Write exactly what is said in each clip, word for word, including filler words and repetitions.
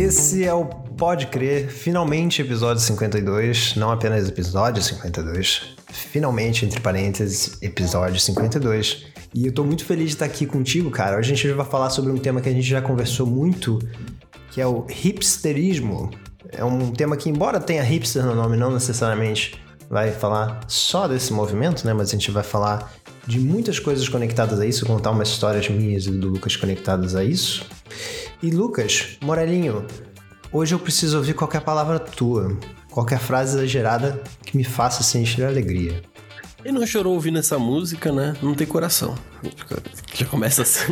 Esse é o Pode Crer, finalmente episódio cinquenta e dois, não apenas episódio cinquenta e dois, finalmente, entre parênteses, episódio cinquenta e dois. E eu tô muito feliz de estar aqui contigo, cara. Hoje a gente vai falar sobre um tema que a gente já conversou muito, que é o hipsterismo. É um tema que, embora tenha hipster no nome, não necessariamente vai falar só desse movimento, né? Mas a gente vai falar de muitas coisas conectadas a isso, contar umas histórias minhas e do Lucas conectadas a isso. E Lucas, Morelinho, hoje eu preciso ouvir qualquer palavra tua, qualquer frase exagerada que me faça sentir alegria. Ele não chorou ouvindo essa música, né? Não tem coração. Já começa assim.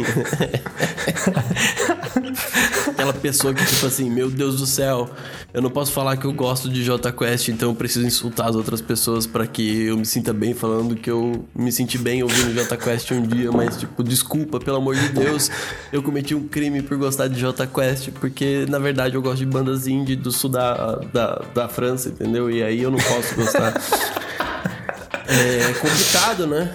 Aquela pessoa que, tipo assim, meu Deus do céu, eu não posso falar que eu gosto de Jota Quest, então eu preciso insultar as outras pessoas pra que eu me sinta bem, falando que eu me senti bem ouvindo Jota Quest um dia, mas, tipo, desculpa, pelo amor de Deus, eu cometi um crime por gostar de Jota Quest, porque, na verdade, eu gosto de bandas indie do sul da, da, da França, entendeu? E aí eu não posso gostar. É complicado, né?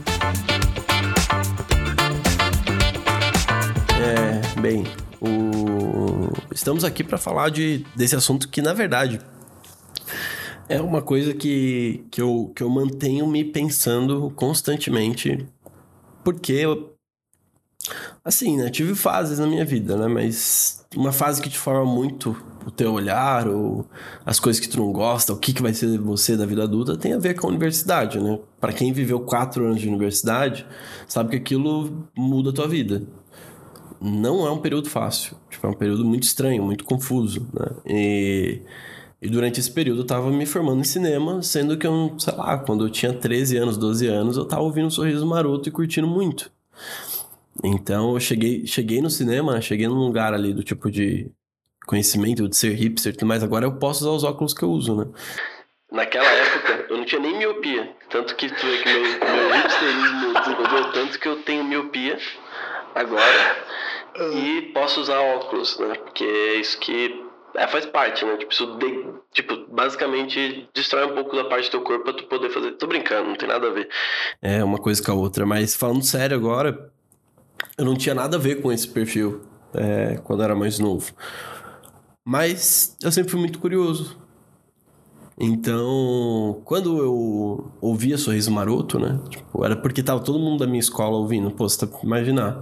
É, bem, o... estamos aqui para falar de, desse assunto que, na verdade, é uma coisa que, que, eu, que eu mantenho me pensando constantemente, porque eu, assim, né, tive fases na minha vida, né, mas uma fase que te forma muito o teu olhar, ou as coisas que tu não gosta, o que, que vai ser você da vida adulta, tem a ver com a universidade, né? Pra quem viveu quatro anos de universidade, sabe que aquilo muda a tua vida. Não é um período fácil, tipo, é um período muito estranho, muito confuso, né? E, e durante esse período eu tava me formando em cinema, sendo que eu, sei lá, quando eu tinha treze anos, doze anos, eu tava ouvindo um Sorriso Maroto e curtindo muito. Então eu cheguei, cheguei no cinema, cheguei num lugar ali do tipo de conhecimento de ser hipster e tudo mais, agora eu posso usar os óculos que eu uso, né? Naquela época, eu não tinha nem miopia. Tanto que tu vê que meu, meu hipsterismo desenvolveu tanto que eu tenho miopia agora e posso usar óculos, né? Porque é isso que é, faz parte, né? Tipo, isso de, tipo, basicamente destrói um pouco da parte do teu corpo pra tu poder fazer. Tô brincando, não tem nada a ver. É uma coisa com a outra, mas falando sério agora, eu não tinha nada a ver com esse perfil é, quando eu era mais novo. Mas eu sempre fui muito curioso. Então, quando eu ouvia Sorriso Maroto, né? Tipo, era porque tava todo mundo da minha escola ouvindo. Pô, você tá pra imaginar.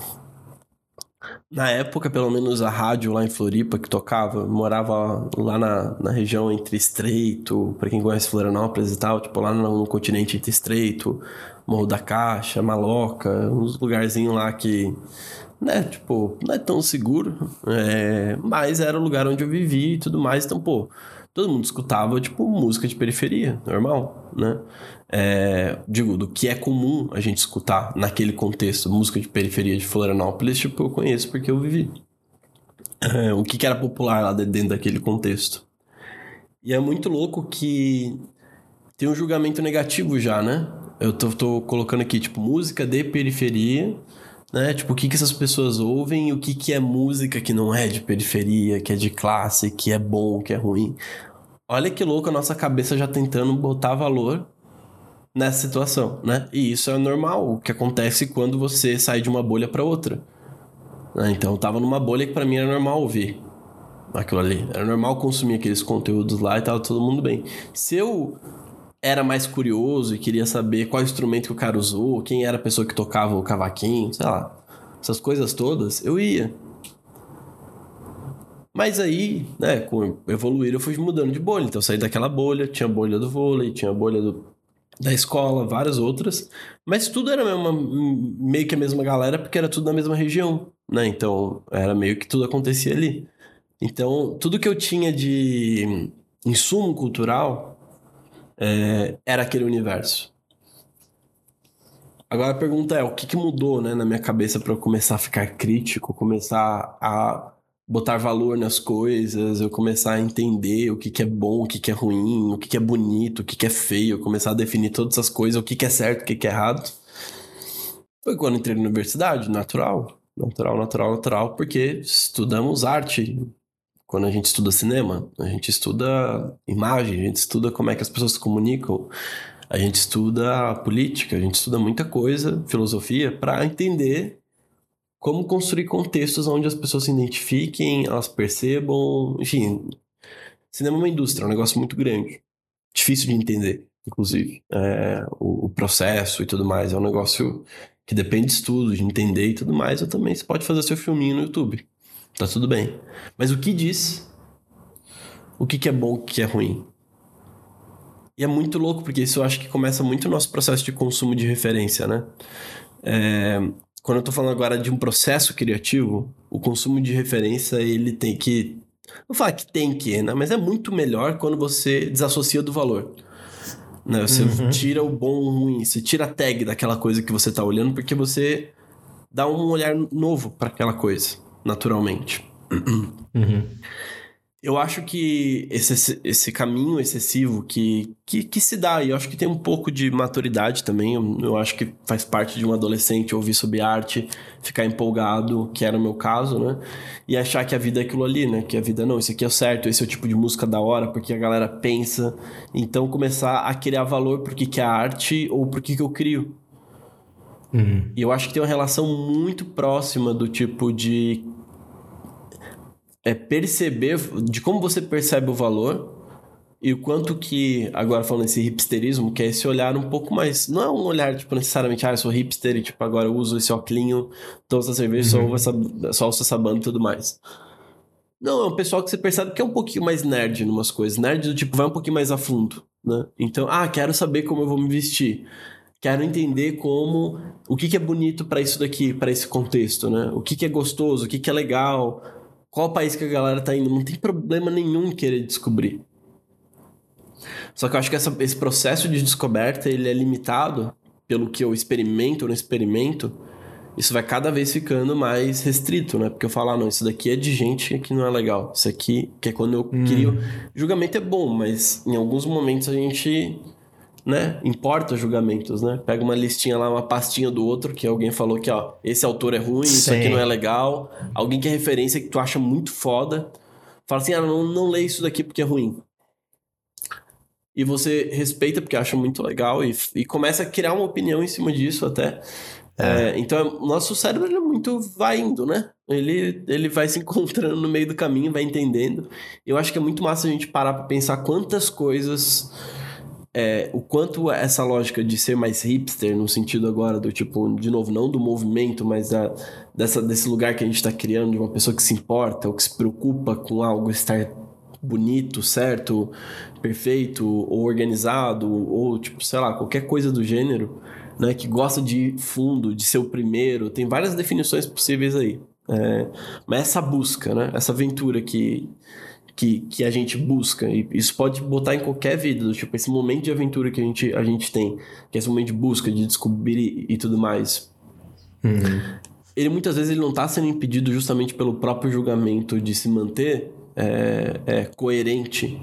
Na época, pelo menos, a rádio lá em Floripa que tocava, eu morava lá na, na região entre Estreito, pra quem conhece Florianópolis e tal, tipo, lá no, no continente entre Estreito, Morro da Caixa, Maloca, uns lugarzinhos lá que... né, tipo, não é tão seguro, é, mas era o lugar onde eu vivia e tudo mais, então, pô, todo mundo escutava, tipo, música de periferia, normal, né, é, digo, do que é comum a gente escutar naquele contexto, música de periferia de Florianópolis, tipo, eu conheço porque eu vivi, é, o que que era popular lá dentro daquele contexto. E é muito louco que tem um julgamento negativo já, né, eu tô, tô colocando aqui, tipo, música de periferia, né? Tipo, o que, que essas pessoas ouvem e o que, que é música que não é de periferia, que é de classe, que é bom, que é ruim. Olha que louco a nossa cabeça já tentando botar valor nessa situação, né? E isso é normal, o que acontece quando você sai de uma bolha para outra. Né? Então, eu tava numa bolha que para mim era normal ouvir aquilo ali. Era normal consumir aqueles conteúdos lá e tava todo mundo bem. Se eu era mais curioso e queria saber qual instrumento que o cara usou, quem era a pessoa que tocava o cavaquinho, sei lá, essas coisas todas, eu ia. Mas aí, né, com evoluir eu fui mudando de bolha. Então eu saí daquela bolha, tinha a bolha do vôlei, tinha a bolha do, da escola, várias outras. Mas tudo era uma, meio que a mesma galera, porque era tudo na mesma região, né? Então era meio que tudo acontecia ali. Então tudo que eu tinha de insumo cultural... É, era aquele universo. Agora a pergunta é, o que, que mudou, né, na minha cabeça para eu começar a ficar crítico, começar a botar valor nas coisas, eu começar a entender o que, que é bom, o que, que é ruim, o que, que é bonito, o que, que é feio, começar a definir todas essas coisas, o que, que é certo, o que, que é errado. Foi quando entrei na universidade, natural, natural, natural, natural, porque estudamos arte. Quando a gente estuda cinema, a gente estuda imagem, a gente estuda como é que as pessoas se comunicam, a gente estuda política, a gente estuda muita coisa, filosofia, para entender como construir contextos onde as pessoas se identifiquem, elas percebam, enfim. Cinema é uma indústria, é um negócio muito grande. Difícil de entender, inclusive. É, o, o processo e tudo mais. É um negócio que depende de estudo, de entender e tudo mais. Ou também você pode fazer seu filminho no YouTube. Tá tudo bem. Mas o que diz o que, que é bom, o que, que é ruim? E é muito louco, porque isso eu acho que começa muito o nosso processo de consumo de referência, né? É, quando eu tô falando agora de um processo criativo, o consumo de referência, ele tem que... Não falar que tem que, né? Mas é muito melhor quando você desassocia do valor. Né? Você uhum. tira o bom ou o ruim, você tira a tag daquela coisa que você tá olhando, porque você dá um olhar novo para aquela coisa, naturalmente. Uhum. Eu acho que esse, esse caminho excessivo que, que, que se dá, e eu acho que tem um pouco de maturidade também, eu, eu acho que faz parte de um adolescente ouvir sobre arte, ficar empolgado, que era o meu caso, né? E achar que a vida é aquilo ali, né? Que a vida, não, isso aqui é o certo, esse é o tipo de música da hora, porque a galera pensa. Então começar a criar valor por que que é arte ou por que que eu crio. Uhum. E eu acho que tem uma relação muito próxima do tipo de... é perceber de como você percebe o valor e o quanto que, agora falando esse hipsterismo, que é esse olhar um pouco mais... Não é um olhar, tipo, necessariamente, ah, eu sou hipster e, tipo, agora eu uso esse óculinho, tomo essa cerveja, uhum. só, essa, só ouço essa banda e tudo mais. Não, é um pessoal que você percebe que é um pouquinho mais nerd em umas coisas. Nerd do tipo, vai um pouquinho mais a fundo, né? Então, ah, quero saber como eu vou me vestir. Quero entender como... O que, que é bonito pra isso daqui, pra esse contexto, né? O que, que é gostoso, o que, que é legal... Qual país que a galera tá indo? Não tem problema nenhum em querer descobrir. Só que eu acho que essa, esse processo de descoberta, ele é limitado pelo que eu experimento ou não experimento. Isso vai cada vez ficando mais restrito, né? Porque eu falo, ah, não, isso daqui é de gente que não é legal. Isso aqui, que é quando eu hum. crio... Julgamento é bom, mas em alguns momentos a gente... né? Importa julgamentos, né? Pega uma listinha lá, uma pastinha do outro, que alguém falou que, ó, esse autor é ruim, Sim. isso aqui não é legal. Alguém que é referência que tu acha muito foda. Fala assim, ah, não, não lê isso daqui porque é ruim. E você respeita porque acha muito legal e, e começa a criar uma opinião em cima disso até. É. É, então, o nosso cérebro, ele é muito vai indo, né? Ele, ele vai se encontrando no meio do caminho, vai entendendo. Eu acho que é muito massa a gente parar pra pensar quantas coisas... É, o quanto essa lógica de ser mais hipster, no sentido agora do tipo, de novo, não do movimento, mas da, dessa, desse lugar que a gente está criando, de uma pessoa que se importa ou que se preocupa com algo estar bonito, certo, perfeito, ou organizado, ou tipo, sei lá, qualquer coisa do gênero, né, que gosta de fundo, de ser o primeiro, tem várias definições possíveis aí. É, mas essa busca, né, essa aventura que... Que, que a gente busca, e isso pode botar em qualquer vida, do tipo, esse momento de aventura que a gente, a gente tem, que é esse momento de busca, de descobrir e, e tudo mais. Uhum. Ele muitas vezes ele não está sendo impedido justamente pelo próprio julgamento de se manter é, é, coerente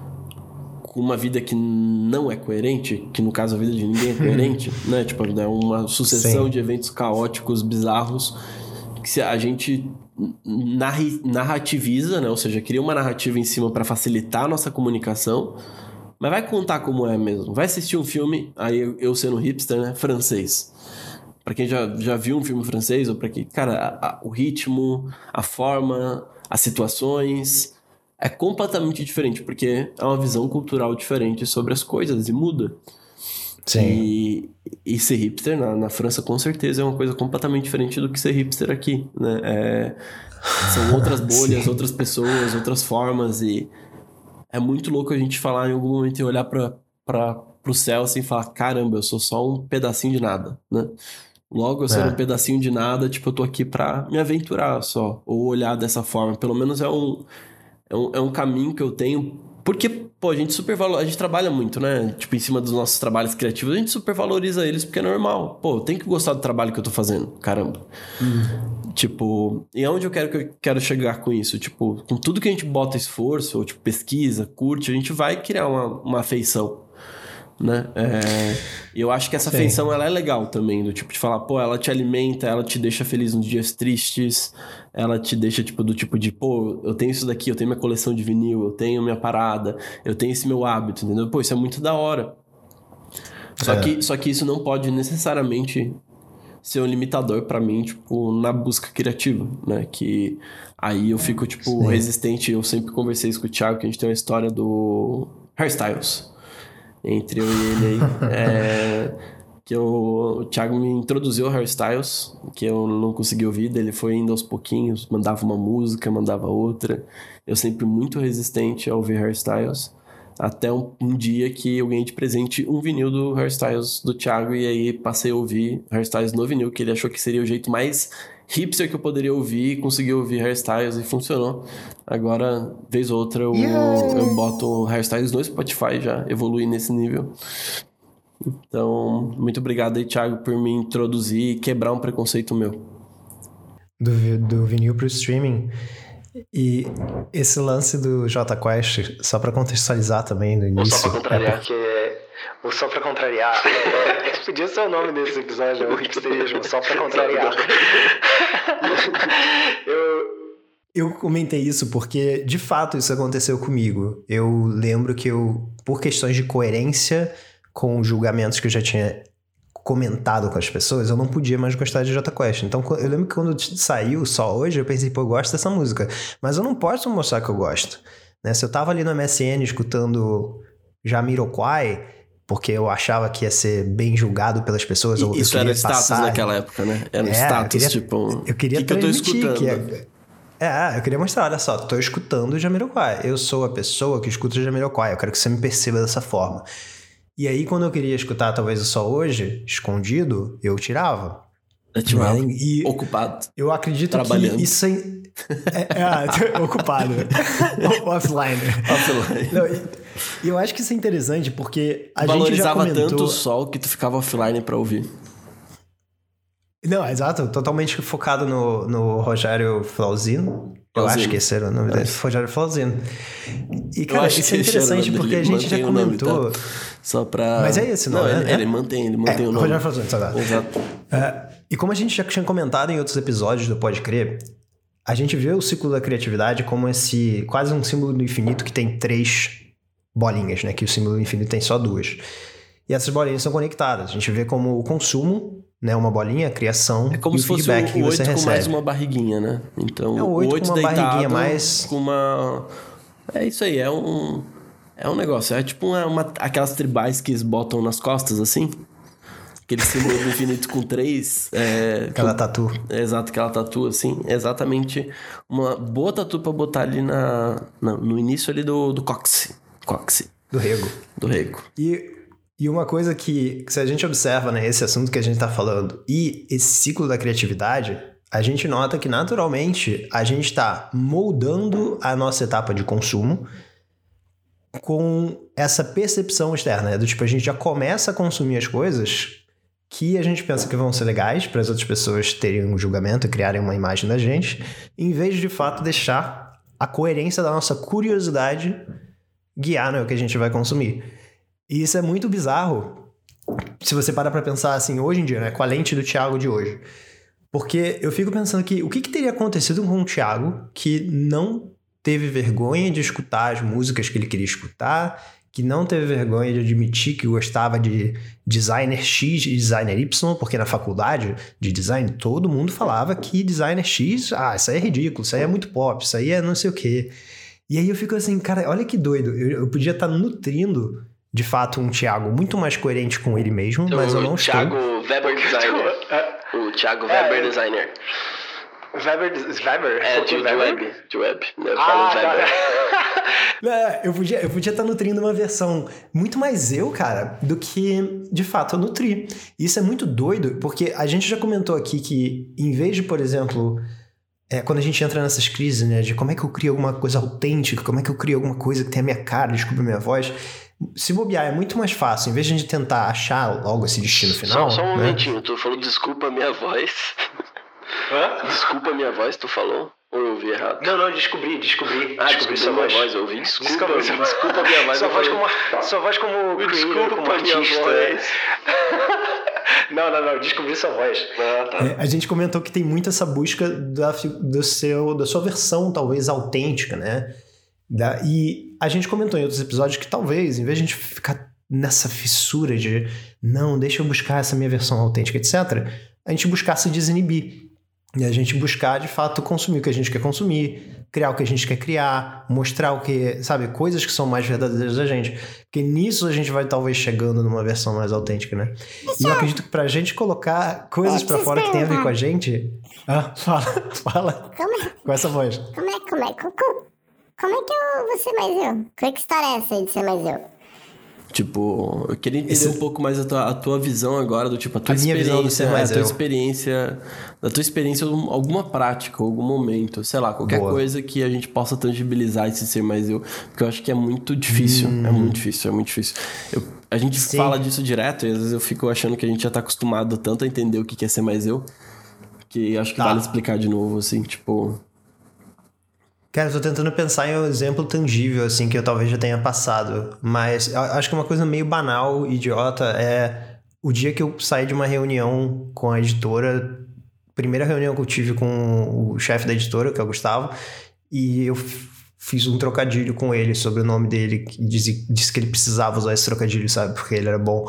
com uma vida que não é coerente, que no caso a vida de ninguém é coerente, né? Tipo, é uma sucessão Sim. de eventos caóticos, bizarros, que a gente... Narri, narrativiza, né? Ou seja, cria uma narrativa em cima para facilitar a nossa comunicação, mas vai contar como é mesmo. Vai assistir um filme, aí eu, eu sendo hipster, né? Francês. Pra quem já, já viu um filme francês, ou pra quem... Cara, a, a, o ritmo, a forma, as situações é completamente diferente, porque é uma visão cultural diferente sobre as coisas e muda. Sim. E, e ser hipster na, na França, com certeza, é uma coisa completamente diferente do que ser hipster aqui, né? É, são outras bolhas, outras pessoas, outras formas, e é muito louco a gente falar em algum momento e olhar para para pro céu assim e falar, caramba, eu sou só um pedacinho de nada, né? Logo, eu sou é. um pedacinho de nada, tipo, eu tô aqui pra me aventurar só, ou olhar dessa forma. Pelo menos é um, é um, é um caminho que eu tenho. Porque, pô, a gente supervaloriza, a gente trabalha muito, né? Tipo, em cima dos nossos trabalhos criativos, a gente supervaloriza eles porque é normal. Pô, eu tenho que gostar do trabalho que eu tô fazendo, caramba. Uhum. Tipo, e aonde eu quero que eu quero chegar com isso? Tipo, com tudo que a gente bota esforço, ou tipo, pesquisa, curte, a gente vai criar uma, uma afeição, né? É, eu acho que essa Sim. afeição, ela é legal também, do tipo de falar, pô, ela te alimenta, ela te deixa feliz nos dias tristes, ela te deixa, tipo, do tipo de, pô, eu tenho isso daqui, eu tenho minha coleção de vinil, eu tenho minha parada, eu tenho esse meu hábito, entendeu? Pô, isso é muito da hora. Só, é. que, só que isso não pode necessariamente ser um limitador pra mim, tipo, na busca criativa, né? Que aí eu fico, tipo, Sim. resistente. Eu sempre conversei isso com o Thiago, que a gente tem uma história do Hairstyles. Entre eu e ele aí. é, que eu, o Thiago me introduziu ao Hairstyles, que eu não consegui ouvir. Ele foi indo aos pouquinhos, mandava uma música, mandava outra. Eu sempre muito resistente a ouvir Hairstyles. Até um, um dia que eu ganhei de presente um vinil do Hairstyles do Thiago, e aí passei a ouvir Hairstyles no vinil, que ele achou que seria o jeito mais hipster que eu poderia ouvir, e consegui ouvir Hairstyles e funcionou. Agora, vez ou outra, eu, eu boto Hairstyles no Spotify, já evolui nesse nível. Então, muito obrigado aí, Thiago, por me introduzir e quebrar um preconceito meu. Do, do vinil pro streaming. E esse lance do Jota Quest, só pra contextualizar também no início... Ou só pra contrariar, é porque... Ou só pra contrariar. Esse podia ser o nome desse episódio, o hipsterismo, só pra contrariar. eu, eu comentei isso porque, de fato, isso aconteceu comigo. Eu lembro que eu, por questões de coerência com os julgamentos que eu já tinha comentado com as pessoas, eu não podia mais gostar de Jota Quest. Então, eu lembro que quando saiu Só Hoje, eu pensei, pô, eu gosto dessa música. Mas eu não posso mostrar que eu gosto. Né? Se eu tava ali no M S N escutando Jamiroquai, porque eu achava que ia ser bem julgado pelas pessoas. E, ou isso eu era status passar... naquela época, né? Era um é, status, eu queria, tipo... Eu queria que, que eu tô escutando? Que é, é, eu queria mostrar, olha só, tô escutando Jamiroquai. Eu sou a pessoa que escuta Jamiroquai. Eu quero que você me perceba dessa forma. E aí, quando eu queria escutar talvez o Só Hoje, escondido, eu tirava. Eu tirava, né? E ocupado. Eu acredito trabalhando. que isso é... é, é ocupado. Offline. Offline. Não, e, eu acho que isso é interessante, porque a Valorizava gente já comentou... tanto o sol que tu ficava offline pra ouvir. Não, exato. Totalmente focado no, no Rogério Flauzino. Eu acho que esse era o nome dele. Rogério Flauzino. E, cara, isso é interessante porque a gente já comentou... Nome, tá? Só pra... Mas é esse, não, não é? Ele, né? ele mantém, ele mantém é, o nome. Rogério Flauzino, sabe? Exato. É, e como a gente já tinha comentado em outros episódios do Pode Crer, a gente vê o ciclo da criatividade como esse... Quase um símbolo do infinito que tem três bolinhas, né? Que o símbolo do infinito tem só duas. E essas bolinhas são conectadas. A gente vê como o consumo... Né, uma bolinha, a criação é como e se o feedback fosse o, que você oito recebe. com mais uma barriguinha, né? Então, é o oito, oito com uma barriguinha mais... com uma... É isso aí, é um... É um negócio, é tipo uma, uma... aquelas tribais que eles botam nas costas, assim. Aquele símbolo do infinito com três... É, aquela com... tatu. É, exato, aquela tatu, assim. Exatamente uma boa tatu pra botar ali na, na, no início ali do, do cóccix. Cóccix. Do rego. Do rego. E... E uma coisa que, que se a gente observa, né, esse assunto que a gente tá falando e esse ciclo da criatividade, a gente nota que naturalmente a gente tá moldando a nossa etapa de consumo com essa percepção externa, né? Do tipo, a gente já começa a consumir as coisas que a gente pensa que vão ser legais para as outras pessoas terem um julgamento e criarem uma imagem da gente, em vez de, de fato, deixar a coerência da nossa curiosidade guiar, né, o que a gente vai consumir. E isso é muito bizarro se você parar pra pensar assim, hoje em dia, né? Com a lente do Thiago de hoje. Porque eu fico pensando que o que, que teria acontecido com o Thiago que não teve vergonha de escutar as músicas que ele queria escutar, que não teve vergonha de admitir que gostava de designer X e designer Y, porque na faculdade de design todo mundo falava que designer X, ah, isso aí é ridículo, isso aí é muito pop, isso aí é não sei o quê. E aí eu fico assim, cara, olha que doido, eu, eu podia estar nutrindo de fato, um Thiago muito mais coerente com ele mesmo, então, mas eu não estou. O Thiago Weber Designer. O Thiago é, Weber Designer. Weber? Weber? É, de, de web. De web. Eu ah, falo Weber. Tá. é, eu podia eu podia estar nutrindo uma versão muito mais eu, cara, do que, de fato, eu nutri. Isso é muito doido, porque a gente já comentou aqui que, em vez de, por exemplo... É, quando a gente entra nessas crises, né, de como é que eu crio alguma coisa autêntica, como é que eu crio alguma coisa que tem a minha cara, desculpa a minha voz, se bobear é muito mais fácil, em vez de a gente tentar achar logo esse destino final... Só, só um né? momentinho, tu falou desculpa a minha voz. Hã? Desculpa a minha voz, tu falou? Ou eu ouvi errado? Não, não, descobri, descobri. Ah, descobri sua voz. voz, eu ouvi. Desculpa, desculpa, desculpa, desculpa a minha voz. Sua voz como, sua voz como desculpa como a minha voz. Não, não, não, descobri sua voz. Ah, tá. É, a gente comentou que tem muito essa busca da, do seu, da sua versão, talvez, autêntica, né? Da, e a gente comentou em outros episódios que talvez, em vez de a gente ficar nessa fissura de não, deixa eu buscar essa minha versão autêntica, etcétera, a gente buscar se desinibir. E a gente buscar, de fato, consumir o que a gente quer consumir, criar o que a gente quer criar, mostrar o que, sabe, coisas que são mais verdadeiras da gente. Porque nisso a gente vai talvez chegando numa versão mais autêntica, né? E eu acredito que pra gente colocar coisas pra fora que tem a ver com a gente... Ah, fala, fala. Como é? Com essa voz. Como é, como é, como, como é que eu vou ser mais eu? Como é que história é essa aí de ser mais eu? Tipo, eu queria entender Esse... um pouco mais a tua, a tua visão agora, do tipo, a tua a minha visão do experiência, ser mais a tua eu. experiência, da tua experiência, alguma prática, algum momento, sei lá, qualquer Boa. coisa que a gente possa tangibilizar esse ser mais eu, porque eu acho que é muito difícil, hum. é muito difícil, é muito difícil. Eu, a gente Sim. fala disso direto e às vezes eu fico achando que a gente já tá acostumado tanto a entender o que é ser mais eu, que acho que tá. vale explicar de novo, assim, tipo... Cara, eu tô tentando pensar em um exemplo tangível, assim, que eu talvez já tenha passado. Mas eu acho que uma coisa meio banal, idiota, é o dia que eu saí de uma reunião com a editora, primeira reunião que eu tive com o chefe da editora, que é o Gustavo, e eu fiz um trocadilho com ele sobre o nome dele, que disse, disse que ele precisava usar esse trocadilho, sabe? Porque ele era bom.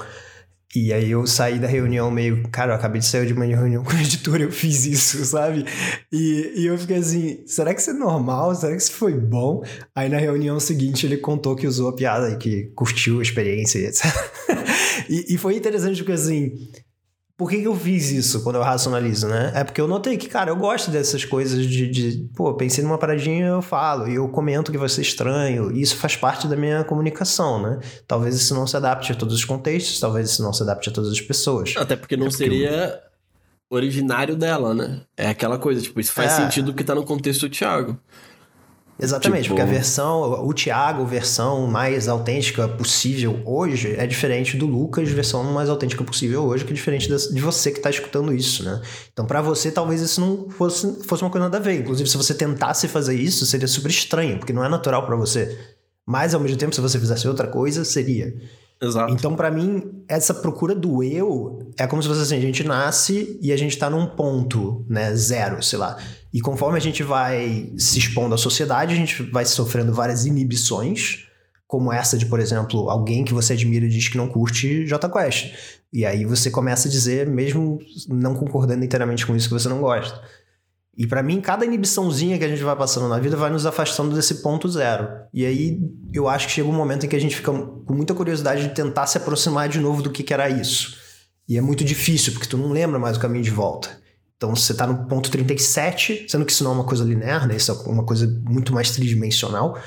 E aí eu saí da reunião meio... Cara, eu acabei de sair de uma reunião com a editora, eu fiz isso, sabe? E, e eu fiquei assim, será que isso é normal? Será que isso foi bom? Aí na reunião seguinte ele contou que usou a piada e que curtiu a experiência e etcétera. e, e foi interessante porque assim... Por que que eu fiz isso quando eu racionalizo, né? É porque eu notei que, cara, eu gosto dessas coisas de... de pô, pensei numa paradinha, eu falo. E eu comento que vai ser estranho. E isso faz parte da minha comunicação, né? Talvez isso não se adapte a todos os contextos. Talvez isso não se adapte a todas as pessoas. Até porque não é porque seria eu... originário dela, né? É aquela coisa, tipo, isso faz é. sentido que tá no contexto do Thiago. Exatamente, tipo... porque a versão, o Thiago, a versão mais autêntica possível hoje é diferente do Lucas, versão mais autêntica possível hoje, que é diferente de você que está escutando isso, né? Então, para você, talvez isso não fosse, fosse uma coisa nada a ver. Inclusive, se você tentasse fazer isso, seria super estranho, porque não é natural para você. Mas, ao mesmo tempo, se você fizesse outra coisa, seria. Exato. Então, pra mim, essa procura do eu é como se fosse assim, a gente nasce e a gente tá num ponto, né, zero, sei lá. E conforme a gente vai se expondo à sociedade, a gente vai sofrendo várias inibições, como essa de, por exemplo, alguém que você admira diz que não curte Jota Quest. E aí você começa a dizer, mesmo não concordando inteiramente com isso, que você não gosta. E pra mim, cada inibiçãozinha que a gente vai passando na vida vai nos afastando desse ponto zero. E aí, eu acho que chega um momento em que a gente fica com muita curiosidade de tentar se aproximar de novo do que que era isso. E é muito difícil, porque tu não lembra mais o caminho de volta. Então, você tá no ponto trinta e sete, sendo que isso não é uma coisa linear, né? Isso é uma coisa muito mais tridimensional.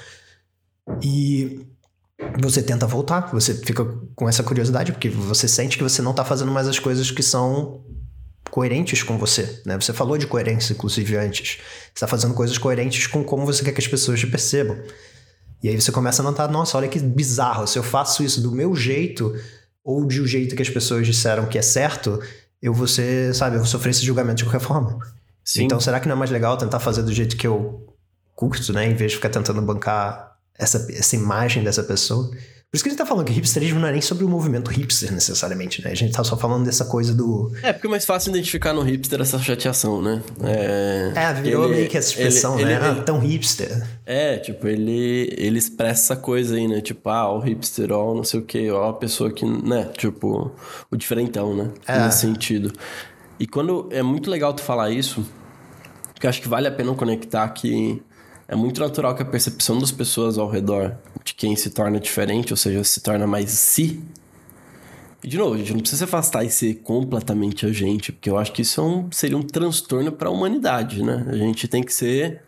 E você tenta voltar, você fica com essa curiosidade, porque você sente que você não tá fazendo mais as coisas que são... coerentes com você, né? Você falou de coerência, inclusive, antes. Você está fazendo coisas coerentes com como você quer que as pessoas te percebam. E aí você começa a notar, nossa, olha que bizarro, se eu faço isso do meu jeito, ou de um jeito que as pessoas disseram que é certo, eu vou ser, sabe, eu vou sofrer esse julgamento de qualquer forma. Sim. Então, será que não é mais legal tentar fazer do jeito que eu curto, né? Em vez de ficar tentando bancar essa, essa imagem dessa pessoa? Por isso que a gente tá falando que hipsterismo não é nem sobre o movimento hipster, necessariamente, né? A gente tá só falando dessa coisa do... É, porque é mais fácil identificar no hipster essa chateação, né? É, é virou ele, meio que essa expressão, ele, né? Ele, ah, tão hipster. É, tipo, ele, ele expressa essa coisa aí, né? Tipo, ah, o hipster, ó, não sei o quê, ó, a pessoa que, né? Tipo, o diferentão, né? É. Nesse sentido. E quando... É muito legal tu falar isso, porque eu acho que vale a pena conectar que... É muito natural que a percepção das pessoas ao redor de quem se torna diferente, ou seja, se torna mais si. E, de novo, a gente não precisa se afastar e ser completamente a gente, porque eu acho que isso é um, seria um transtorno para a humanidade, né? A gente tem que ser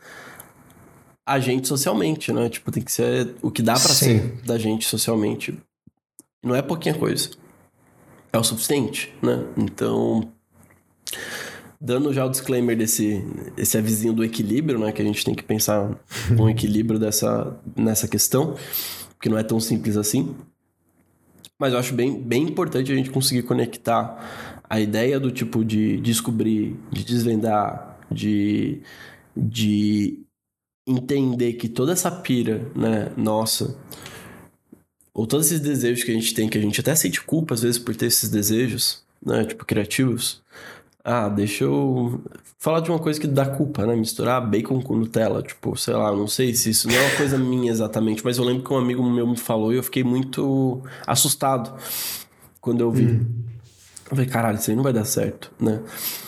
a gente socialmente, né? Tipo, tem que ser o que dá para ser da gente socialmente. Não é pouquinha coisa. É o suficiente, né? Então... Dando já o disclaimer desse esse avisinho do equilíbrio, né? Que a gente tem que pensar um equilíbrio dessa, nessa questão, que não é tão simples assim. Mas eu acho bem, bem importante a gente conseguir conectar a ideia do tipo de descobrir, de desvendar, de, de entender que toda essa pira, né, nossa, ou todos esses desejos que a gente tem, que a gente até sente culpa às vezes por ter esses desejos, né, tipo, criativos. Ah, deixa eu falar de uma coisa que dá culpa, né? Misturar bacon com Nutella. Tipo, sei lá, não sei se isso não é uma coisa minha exatamente, mas eu lembro que um amigo meu me falou e eu fiquei muito assustado quando eu vi. Hum. Eu falei, caralho, isso aí não vai dar certo, né?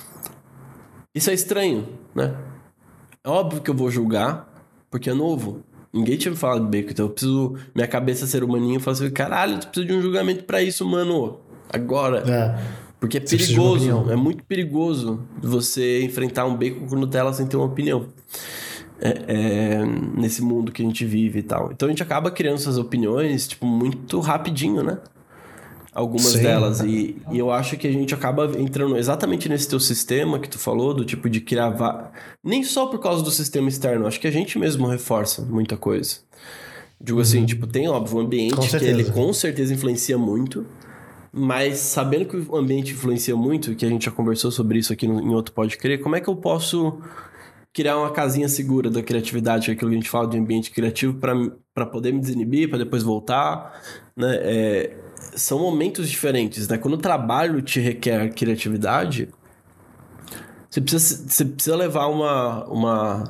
Isso é estranho, né? É óbvio que eu vou julgar, porque é novo. Ninguém tinha me falado de bacon, então eu preciso... Minha cabeça ser humaninha, eu falo assim, caralho, tu precisa de um julgamento pra isso, mano. Agora. É. Porque é Você precisa de uma perigoso, opinião. é muito perigoso você enfrentar um bacon com Nutella sem ter uma opinião. É, é, nesse mundo que a gente vive e tal. Então a gente acaba criando essas opiniões, tipo, muito rapidinho, né? Algumas Sim. delas. E, e eu acho que a gente acaba entrando exatamente nesse teu sistema que tu falou, do tipo de criar... Va... Nem só por causa do sistema externo, acho que a gente mesmo reforça muita coisa. Digo assim, tipo, tem, óbvio, um ambiente Com que certeza. ele com certeza influencia muito, mas sabendo que o ambiente influencia muito, que a gente já conversou sobre isso aqui no, em outro Pode Crer, como é que eu posso criar uma casinha segura da criatividade, que é aquilo que a gente fala de ambiente criativo, para poder me desinibir, para depois voltar, né? É, são momentos diferentes, né? Quando o trabalho te requer criatividade, você precisa, você precisa levar uma, uma,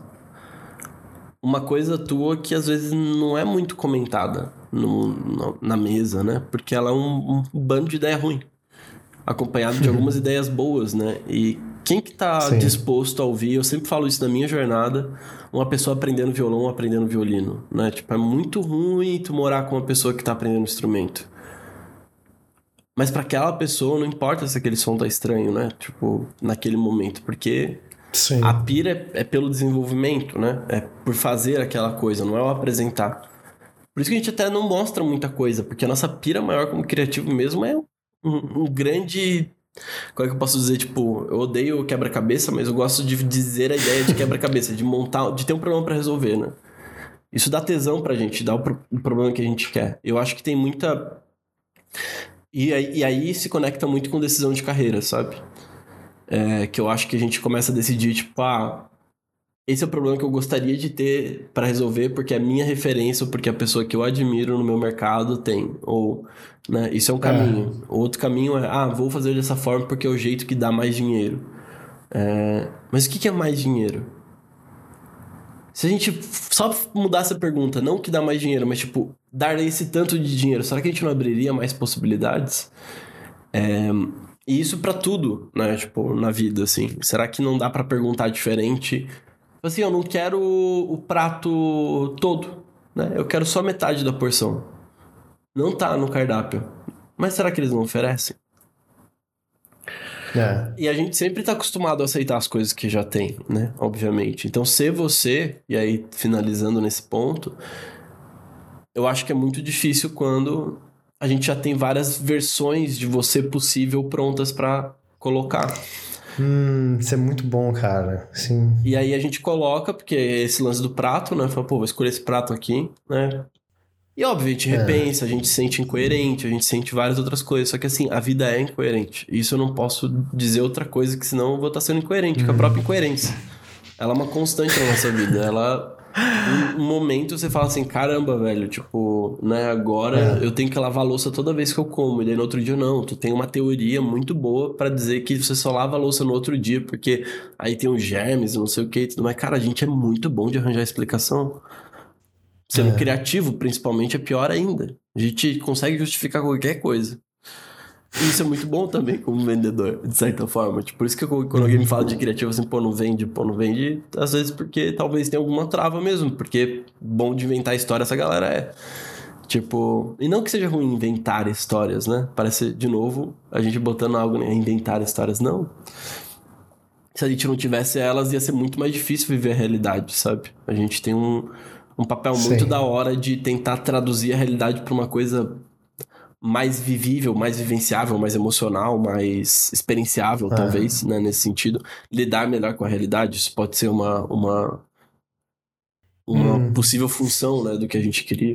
uma coisa tua que às vezes não é muito comentada no, no, na mesa, né? Porque ela é um, um bando de ideia ruim, acompanhado de algumas ideias boas, né? E quem que tá Sim. disposto a ouvir, eu sempre falo isso na minha jornada, uma pessoa aprendendo violão, aprendendo violino, né? Tipo, é muito ruim tu morar com uma pessoa que tá aprendendo instrumento. Mas pra aquela pessoa não importa se aquele som tá estranho, né? Tipo, naquele momento, porque Sim. a pira é, é pelo desenvolvimento, né? É por fazer aquela coisa, não é o apresentar. Por isso que a gente até não mostra muita coisa, porque a nossa pira maior como criativo mesmo é um, um grande... Como é que eu posso dizer? Tipo, eu odeio quebra-cabeça, mas eu gosto de dizer a ideia de quebra-cabeça, de montar, de ter um problema pra resolver, né? Isso dá tesão pra gente, dá o, pro, o problema que a gente quer. Eu acho que tem muita... E aí, e aí se conecta muito com decisão de carreira, sabe? É, que eu acho que a gente começa a decidir, tipo, ah, esse é o problema que eu gostaria de ter pra resolver porque é a minha referência ou porque a pessoa que eu admiro no meu mercado tem. Ou, né, isso é um caminho. O outro caminho é, ah, vou fazer dessa forma porque é o jeito que dá mais dinheiro. É, mas o que, que é mais dinheiro? Se a gente só mudasse a pergunta, não o que dá mais dinheiro, mas tipo, dar esse tanto de dinheiro, será que a gente não abriria mais possibilidades? É, e isso pra tudo, né? Tipo, na vida, assim. Será que não dá pra perguntar diferente? Assim, eu não quero o prato todo, né? Eu quero só metade da porção. Não tá no cardápio. Mas será que eles não oferecem? É. E a gente sempre tá acostumado a aceitar as coisas que já tem, né? Obviamente. Então, ser você, e aí finalizando nesse ponto, eu acho que é muito difícil quando a gente já tem várias versões de você possível prontas pra colocar. Hum, isso é muito bom, cara. Sim. E aí a gente coloca, porque esse lance do prato, né? Fala, pô, vou escolher esse prato aqui, né? E óbvio, a gente repensa, a gente se sente incoerente, a gente sente várias outras coisas. Só que assim, a vida é incoerente. Isso eu não posso dizer outra coisa, que senão eu vou estar sendo incoerente, com a própria incoerência. Ela é uma constante na nossa vida. Ela... Um, um momento você fala assim, caramba, velho, tipo, né, agora É. eu tenho que lavar a louça toda vez que eu como. E daí no outro dia não. Tu tem uma teoria muito boa pra dizer que você só lava a louça no outro dia, porque aí tem uns germes, não sei o que e tudo mais. Cara, a gente é muito bom de arranjar explicação. Sendo É. criativo, principalmente, é pior ainda. A gente consegue justificar qualquer coisa. E isso é muito bom também como vendedor, de certa forma. Tipo, por isso que eu, quando alguém me fala de criativo, assim, pô, não vende, pô, não vende, às vezes porque talvez tenha alguma trava mesmo, porque bom de inventar história essa galera é. Tipo, e não que seja ruim inventar histórias, né? Parece, de novo, a gente botando algo em inventar histórias, não. Se a gente não tivesse elas, ia ser muito mais difícil viver a realidade, sabe? A gente tem um... um papel muito Sim. da hora de tentar traduzir a realidade para uma coisa mais vivível, mais vivenciável, mais emocional, mais experienciável, Ah. talvez, né, nesse sentido. Lidar melhor com a realidade, isso pode ser uma, uma, uma Hum. possível função, né, do que a gente queria.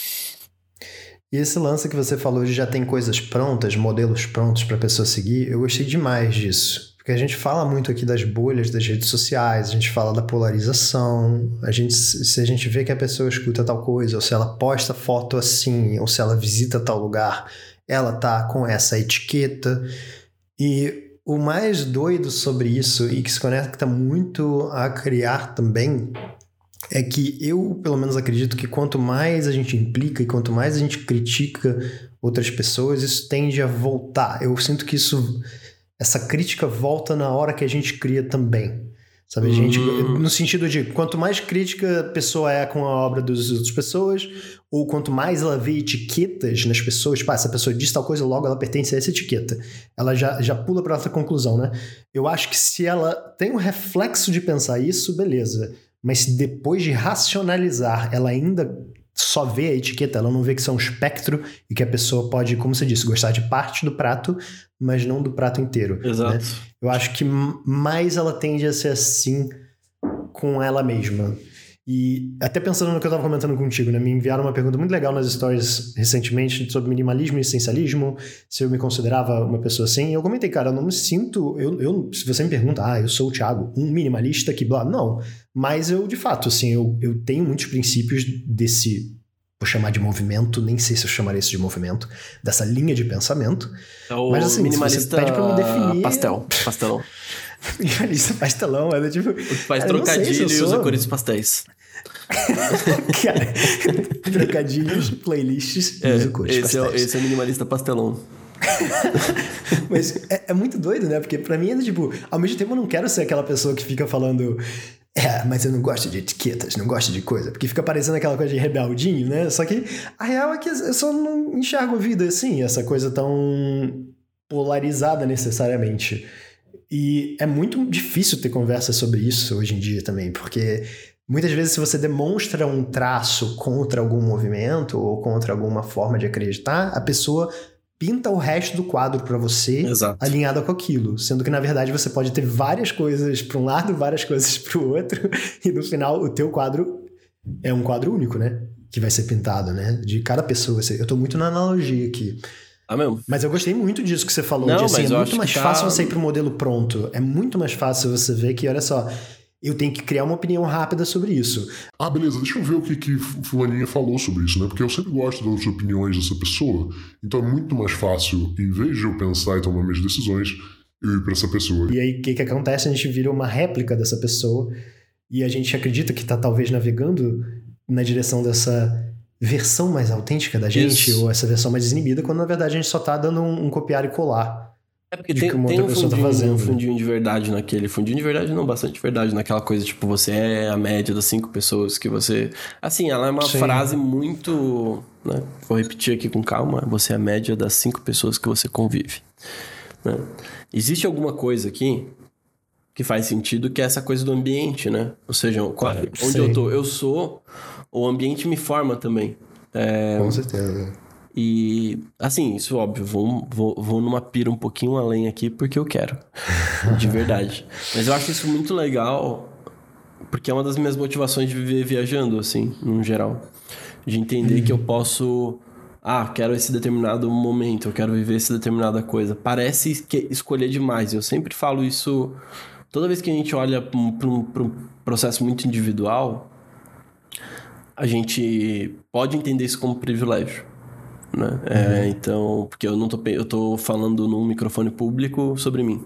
E esse lance que você falou de já tem coisas prontas, modelos prontos para a pessoa seguir, eu gostei demais disso. Porque a gente fala muito aqui das bolhas das redes sociais, a gente fala da polarização, a gente, se a gente vê que a pessoa escuta tal coisa, ou se ela posta foto assim, ou se ela visita tal lugar, ela tá com essa etiqueta. E o mais doido sobre isso, e que se conecta muito a criar também, é que eu, pelo menos, acredito que quanto mais a gente implica e quanto mais a gente critica outras pessoas, isso tende a voltar. Eu sinto que isso, essa crítica volta na hora que a gente cria também. Sabe, a gente, Hum. no sentido de quanto mais crítica a pessoa é com a obra das outras pessoas, ou quanto mais ela vê etiquetas nas pessoas, tipo, ah, essa pessoa diz tal coisa, logo ela pertence a essa etiqueta. Ela já, já pula para outra conclusão, né? Eu acho que se ela tem um reflexo de pensar isso, beleza. Mas se depois de racionalizar, ela ainda só vê a etiqueta, ela não vê que isso é um espectro e que a pessoa pode, como você disse, gostar de parte do prato, mas não do prato inteiro. Exato. Né? Eu acho que mais ela tende a ser assim com ela mesma. E até pensando no que eu estava comentando contigo, né? Me enviaram uma pergunta muito legal nas stories recentemente sobre minimalismo e essencialismo, se eu me considerava uma pessoa assim. E eu comentei, cara, eu não me sinto... Eu, eu, se você me pergunta, ah, eu sou o Thiago, um minimalista que blá... Não, mas eu, de fato, assim, eu, eu tenho muitos princípios desse... Vou chamar de movimento, nem sei se eu chamaria isso de movimento, dessa linha de pensamento. É o Mas assim, minimalista se você pede pra me definir... pastel, pastelão. Minimalista pastelão, ela tipo... O que faz cara, eu não sei se trocadilho eu e usa sou- cores pastéis. Cara, trocadilhos, playlists e É, uso cores esse, é, o- pastéis. esse é o minimalista pastelão. Mas é, é muito doido, né? Porque pra mim é tipo, ao mesmo tempo eu não quero ser aquela pessoa que fica falando, é, mas eu não gosto de etiquetas, não gosto de coisa, porque fica parecendo aquela coisa de rebeldinho, né? Só que a real é que eu só não enxergo a vida assim, essa coisa tão polarizada necessariamente. E é muito difícil ter conversa sobre isso hoje em dia também, porque muitas vezes se você demonstra um traço contra algum movimento ou contra alguma forma de acreditar, a pessoa pinta o resto do quadro pra você Exato. alinhada com aquilo, sendo que na verdade você pode ter várias coisas para um lado, várias coisas pro outro, e no final o teu quadro é um quadro único, né? Que vai ser pintado, né? De cada pessoa. Eu tô muito na analogia aqui. Ah, mesmo? Mas eu gostei muito disso que você falou. Não, de, assim, mas é eu muito acho mais que tá- fácil você ir pro modelo pronto. É muito mais fácil você ver que, olha só, eu tenho que criar uma opinião rápida sobre isso. Ah, beleza, deixa eu ver o que, que fulaninha falou sobre isso, né? Porque eu sempre gosto das opiniões dessa pessoa. Então é muito mais fácil, em vez de eu pensar e tomar minhas decisões, eu ir pra essa pessoa. E aí, o que que acontece? A gente vira uma réplica dessa pessoa e a gente acredita que tá talvez navegando na direção dessa versão mais autêntica da gente, Isso. ou essa versão mais desinibida, quando na verdade a gente só tá dando um, um copiar e colar. É porque de tem, que uma tem outra um pessoa tá fundinho, fazendo, um né? fundinho de verdade naquele. Fundinho de verdade não, bastante verdade naquela coisa, tipo, você é a média das cinco pessoas que você... Assim, ela é uma Sim. frase muito... Né? Vou repetir aqui com calma. Você é a média das cinco pessoas que você convive. Né? Existe alguma coisa aqui que faz sentido, que é essa coisa do ambiente, né? Ou seja, qual- onde Sim. eu tô, eu sou, o ambiente me forma também. É, Com certeza. e, assim, isso óbvio, vou, vou, vou numa pira um pouquinho além aqui porque eu quero, de verdade. Mas eu acho isso muito legal, porque é uma das minhas motivações de viver viajando, assim, no geral. De entender que eu posso... Ah, quero esse determinado momento, eu quero viver essa determinada coisa. Parece que escolher demais. Eu sempre falo isso... Toda vez que a gente olha para um, pra um, pra um processo muito individual, a gente pode entender isso como privilégio, né? É, então, porque eu não tô, pe- eu tô falando num microfone público sobre mim.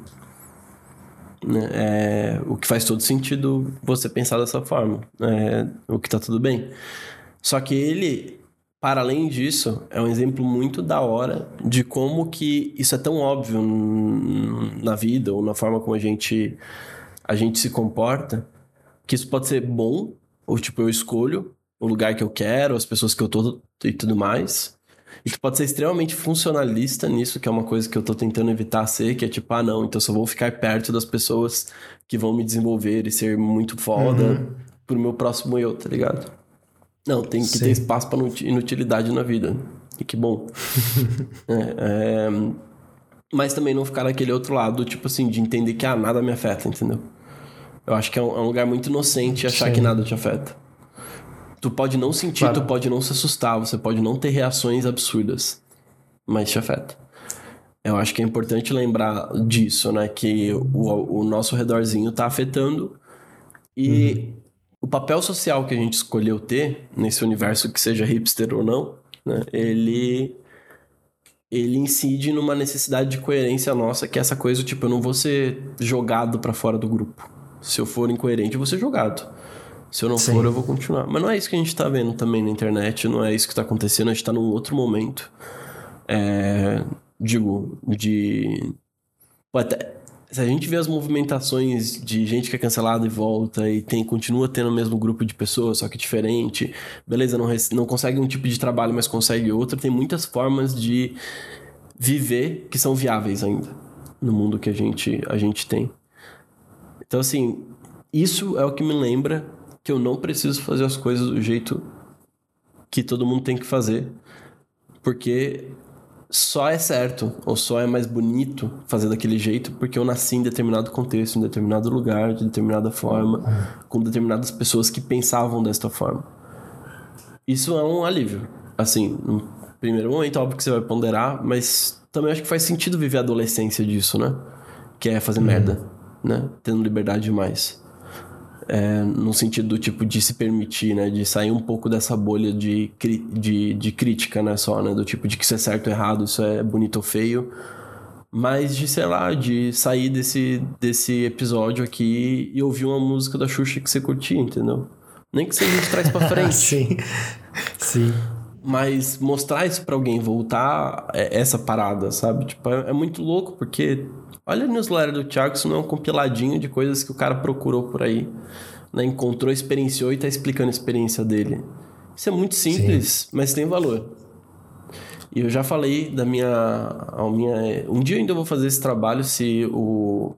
Né? É, o que faz todo sentido você pensar dessa forma. É, o que tá tudo bem. Só que ele, para além disso, é um exemplo muito da hora de como que isso é tão óbvio n- na vida ou na forma como a gente, a gente se comporta, que isso pode ser bom, ou tipo, eu escolho o lugar que eu quero, as pessoas que eu tô e tudo mais. E tu pode ser extremamente funcionalista nisso, que é uma coisa que eu tô tentando evitar ser, que é tipo, ah não, então eu só vou ficar perto das pessoas que vão me desenvolver e ser muito foda Uhum. pro meu próximo eu, tá ligado? Não, tem que Sim. ter espaço pra inuti- inutilidade na vida. E que bom. É, é, mas também não ficar naquele outro lado, tipo assim, de entender que ah, nada me afeta, entendeu? Eu acho que é um, é um lugar muito inocente achar Sim. que nada te afeta. Tu pode não sentir, Claro. tu pode não se assustar, você pode não ter reações absurdas, mas te afeta. Eu acho que é importante lembrar disso, né? Que o, o nosso redorzinho tá afetando e o papel social que a gente escolheu ter nesse universo, que seja hipster ou não, né? Ele, ele incide numa necessidade de coerência nossa, que é essa coisa, tipo, eu não vou ser jogado pra fora do grupo. Se eu for incoerente, eu vou ser jogado. Se eu não Sim. for, eu vou continuar. Mas não é isso que a gente tá vendo também na internet, não é isso que tá acontecendo, a gente tá num outro momento. É, digo, de... Pô, até, se a gente vê as movimentações de gente que é cancelada e volta e tem, continua tendo o mesmo grupo de pessoas, só que diferente, beleza, não, rec- não consegue um tipo de trabalho, mas consegue outro, tem muitas formas de viver que são viáveis ainda no mundo que a gente, a gente tem. Então, assim, isso é o que me lembra que eu não preciso fazer as coisas do jeito que todo mundo tem que fazer, porque só é certo ou só é mais bonito fazer daquele jeito porque eu nasci em determinado contexto, em determinado lugar, de determinada forma, com determinadas pessoas que pensavam desta forma. Isso é um alívio. Assim, no primeiro momento, óbvio que você vai ponderar, mas também acho que faz sentido viver a adolescência disso, né? Que é fazer merda, né? Tendo liberdade demais. É, no sentido do tipo de se permitir, né? De sair um pouco dessa bolha de, cri- de, de crítica, né? Só, né? Do tipo de que isso é certo ou errado, isso é bonito ou feio. Mas de, sei lá, de sair desse, desse episódio aqui e ouvir uma música da Xuxa que você curtia, entendeu? Nem que seja de trás pra frente. Sim, sim. Mas mostrar isso pra alguém, voltar é essa parada, sabe? Tipo, é, é muito louco, porque olha a newsletter do Thiago, isso não é um compiladinho de coisas que o cara procurou por aí, né? Encontrou, experienciou e tá explicando a experiência dele. Isso é muito simples, mas tem valor. E eu já falei da minha, a minha... Um dia eu ainda vou fazer esse trabalho se o,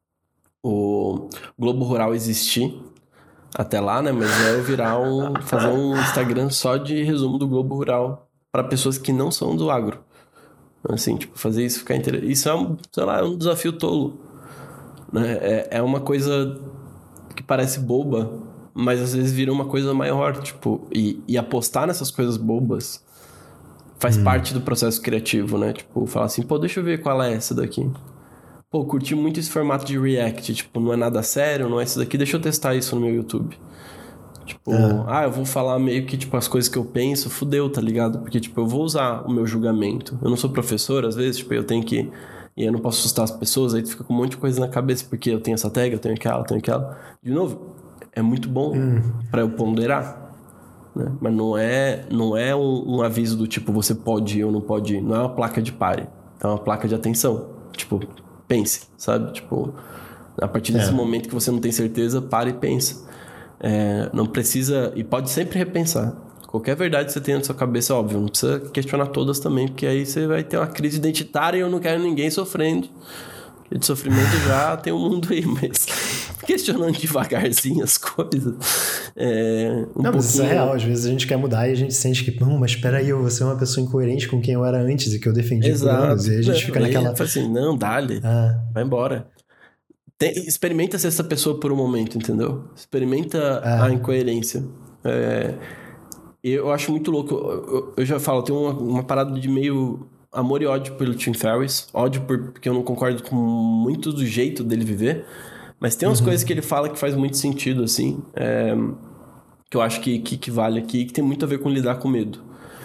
o Globo Rural existir. Até lá, né? Mas é eu virar um... Fazer um Instagram só de resumo do Globo Rural para pessoas que não são do agro. Assim, tipo, fazer isso ficar interessante. Isso é um, sei lá, é um desafio tolo. Né? É, é uma coisa que parece boba, mas às vezes vira uma coisa maior. Tipo, e, e apostar nessas coisas bobas faz hum. parte do processo criativo, né? Tipo, falar assim, pô, deixa eu ver qual é essa daqui. Pô, curti muito esse formato de React. Tipo, não é nada sério, não é isso daqui. Deixa eu testar isso no meu YouTube. Tipo, é. ah, eu vou falar meio que, tipo, as coisas que eu penso, fudeu, tá ligado? Porque, tipo, eu vou usar o meu julgamento. Eu não sou professor, às vezes, tipo, eu tenho que... E eu não posso assustar as pessoas, aí tu fica com um monte de coisa na cabeça, porque eu tenho essa tag, eu tenho aquela, eu tenho aquela. De novo, é muito bom hum. pra eu ponderar. Né? Mas não é, não é um, um aviso do tipo, você pode ir ou não pode ir. Não é uma placa de pare. É uma placa de atenção. Tipo... pense, sabe? Tipo, a partir desse é. momento que você não tem certeza, para e pensa. É, não precisa... E pode sempre repensar. Qualquer verdade que você tenha na sua cabeça, óbvio, não precisa questionar todas também, porque aí você vai ter uma crise identitária e eu não quero ninguém sofrendo. Porque de sofrimento já tem um mundo aí, mas questionando devagarzinho as coisas. É, um não, mas pouquinho... isso é real. Às vezes a gente quer mudar e a gente sente que, não, mas espera aí, eu vou ser uma pessoa incoerente com quem eu era antes e que eu defendi Exato. por anos. E aí a gente não, fica naquela... assim, não, dá-lhe. Ah. Vai embora. Tem, experimenta ser essa pessoa por um momento, entendeu? Experimenta ah. a incoerência. É, eu acho muito louco. Eu, eu, eu já falo, eu tenho uma, uma parada de meio amor e ódio pelo Tim Ferriss. Ódio por, porque eu não concordo com muito do jeito dele viver. Mas tem umas uhum. coisas que ele fala que faz muito sentido, assim. É, que eu acho que, que, que vale aqui, que tem muito a ver com lidar com medo.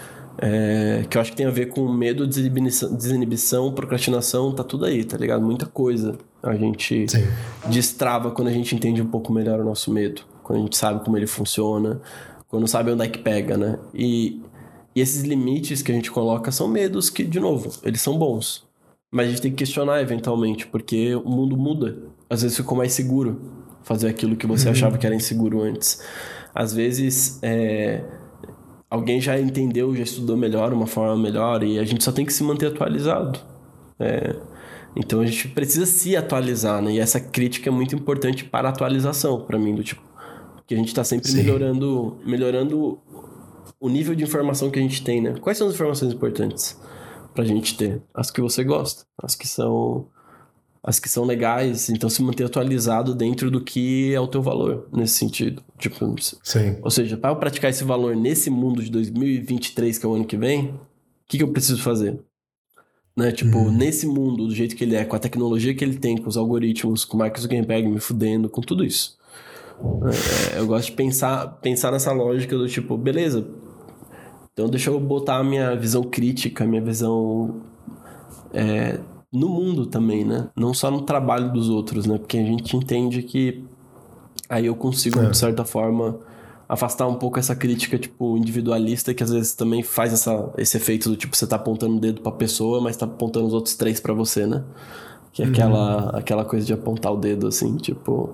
É, que eu acho que tem a ver com medo, desinibição, desinibição, procrastinação, tá tudo aí, tá ligado? Muita coisa a gente Sim. destrava quando a gente entende um pouco melhor o nosso medo. Quando a gente sabe como ele funciona, quando sabe onde é que pega, né? E, e esses limites que a gente coloca são medos que, de novo, eles são bons. Mas a gente tem que questionar eventualmente, porque o mundo muda. Às vezes ficou mais seguro fazer aquilo que você uhum. achava que era inseguro antes. Às vezes... É, alguém já entendeu, já estudou melhor, uma forma melhor, e a gente só tem que se manter atualizado. É, então a gente precisa se atualizar, né? E essa crítica é muito importante para a atualização, para mim, do tipo, que a gente está sempre melhorando, melhorando o nível de informação que a gente tem, né? Quais são as informações importantes pra gente ter? As que você gosta, as que são... as que são legais, então se manter atualizado dentro do que é o teu valor, nesse sentido. Tipo, Sim. Ou seja, para eu praticar esse valor nesse mundo de dois mil e vinte e três, que é o ano que vem, o que, que eu preciso fazer? Né? Tipo, uhum. nesse mundo, do jeito que ele é, com a tecnologia que ele tem, com os algoritmos, com o Mark Zuckerberg me fudendo, com tudo isso. É, eu gosto de pensar, pensar nessa lógica do tipo, beleza, então deixa eu botar a minha visão crítica, a minha visão... É, no mundo também, né? Não só no trabalho dos outros, né? Porque a gente entende que aí eu consigo, É. de certa forma, afastar um pouco essa crítica, tipo, individualista, que às vezes também faz essa, esse efeito do tipo, você tá apontando o dedo pra pessoa, mas tá apontando os outros três pra você, né? Que é Uhum. aquela, aquela coisa de apontar o dedo, assim, tipo...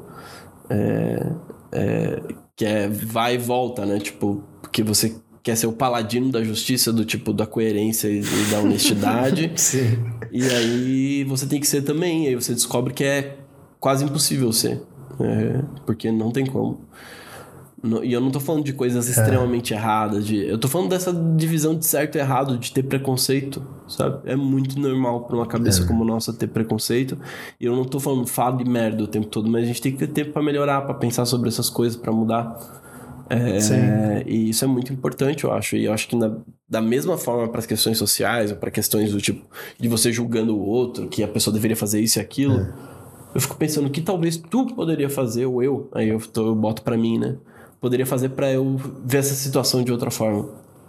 É, é, que é vai e volta, né? Tipo, porque você quer ser o paladino da justiça, do tipo, da coerência e, e da honestidade. Sim. E aí você tem que ser também. E aí você descobre que é quase impossível ser. É, porque não tem como. No- E eu não tô falando de coisas extremamente erradas. De, eu tô falando dessa divisão de certo e errado, de ter preconceito, sabe? É muito normal pra uma cabeça É. como a nossa ter preconceito. E eu não tô falando fala de merda o tempo todo, mas a gente tem que ter tempo pra melhorar, pra pensar sobre essas coisas, pra mudar. É, Sim. e isso é muito importante, eu acho. E eu acho que na- da mesma forma para as questões sociais, ou para questões do tipo de você julgando o outro, que a pessoa deveria fazer isso e aquilo, É. eu fico pensando que talvez tu poderia fazer, ou eu, aí eu, tô- eu boto pra mim, né? Poderia fazer pra eu ver essa situação de outra forma.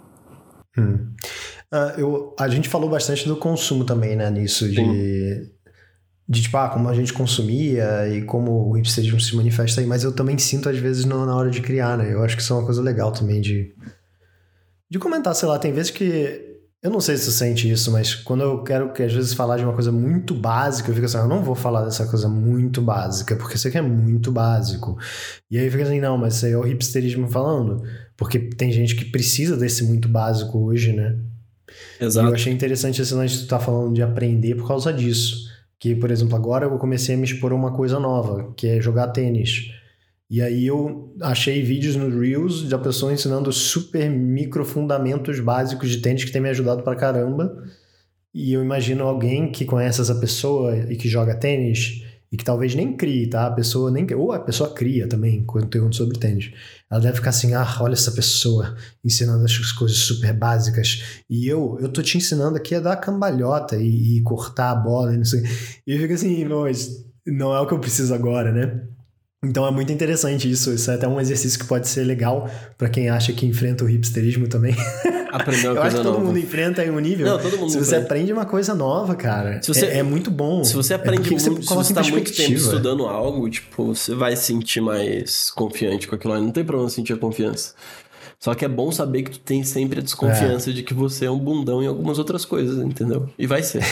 Hum. Ah, eu, a gente falou bastante do consumo também, né, nisso, de, de tipo, ah, como a gente consumia e como o hipsterismo se manifesta aí, mas eu também sinto às vezes no- na hora de criar, né, eu acho que isso é uma coisa legal também de, de comentar, sei lá, tem vezes que, eu não sei se você sente isso, mas quando eu quero que às vezes falar de uma coisa muito básica, eu fico assim, eu não vou falar dessa coisa muito básica, porque isso aqui é muito básico. E aí fica assim, não, mas isso aí é o hipsterismo falando, porque tem gente que precisa desse muito básico hoje, né? E eu Exato. achei interessante esse lance de tu tá falando de aprender por causa disso. Que, por exemplo, agora eu comecei a me expor a uma coisa nova, que é jogar tênis. E aí eu achei vídeos no Reels da pessoa ensinando super micro fundamentos básicos de tênis que tem me ajudado pra caramba. E eu imagino alguém que conhece essa pessoa e que joga tênis e que talvez nem crie, tá? A pessoa nem... Ou a pessoa cria também conteúdo sobre tênis. Ela deve ficar assim, ah, olha essa pessoa ensinando essas coisas super básicas. E eu, eu tô te ensinando aqui a dar cambalhota e, e cortar a bola e não sei. E eu fico assim, mas não é o que eu preciso agora, né? Então é muito interessante isso. Isso é até um exercício que pode ser legal pra quem acha que enfrenta o hipsterismo também. Aprender uma Eu acho coisa que todo nova. mundo enfrenta em um nível. Não, todo mundo Se você enfrenta. aprende uma coisa nova, cara, Se você- é, é muito bom. Se você É aprende porque muito, se coloca você em tá muito tempo perspectiva. estudando algo, tipo, você vai se sentir mais confiante com aquilo lá. Não tem problema sentir a confiança. Só que é bom saber que tu tem sempre a desconfiança de que você é um bundão em algumas outras coisas, entendeu? E vai ser.